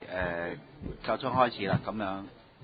夠鐘開始啦，咁樣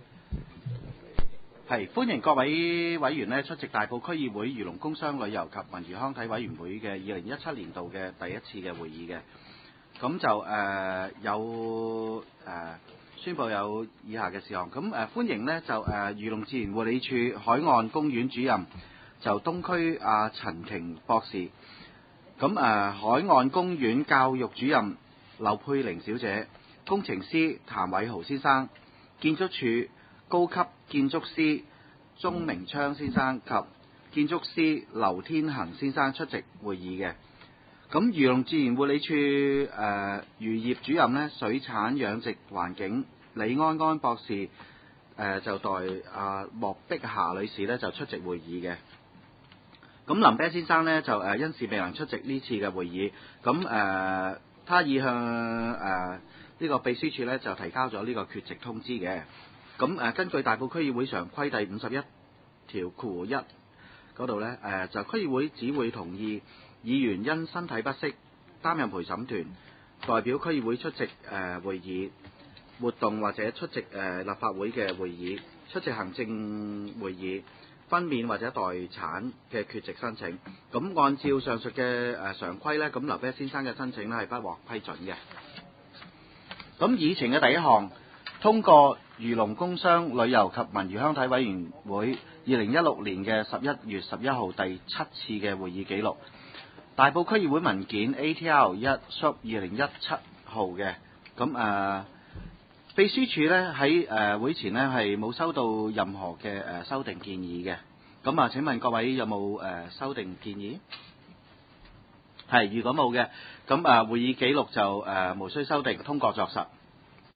係歡迎各位委員呢出席大埔區議會漁農工商旅遊及文娛康體委員會嘅2017年度嘅第一次嘅會議嘅。咁就有宣佈有以下嘅事項。咁歡迎呢就漁農自然護理署海岸公園主任就東區陳瓊博士。咁海岸公園教育主任劉佩玲小姐，工程師譚偉豪先生，建築署高級建築師鐘明昌先生及建築師劉天恒先生出席會議嘅。咁漁農自然護理署漁業主任呢，水產養殖環境李安安博士就代莫碧霞女士呢就出席會議嘅。咁林啤先生呢，就因事未能出席呢次嘅會議，咁他已向呢個秘書處呢，就提交咗呢個缺席通知嘅。咁根據大埔區議會常規第51條括弧1嗰度呢，就區議會只會同意議員因身體不適擔任陪審團，代表區議會出席會議活動或者出席立法會嘅會議、出席行政會議、分娩或者待產嘅缺席申請。咁按照上述嘅常規呢，咁劉啤先生嘅申請呢係不獲批准嘅。咁議程嘅第一項，通過漁農工商旅遊及文娛康體委員會2016年嘅11月11號第7次嘅會議記錄，大埔區議會文件 ATR1/2017 號嘅。咁秘書處呢喺會前呢係冇收到任何嘅修訂建議嘅。咁請問各位有冇修訂建議？係，如果冇嘅，咁會議記錄就無需修訂，通過作實。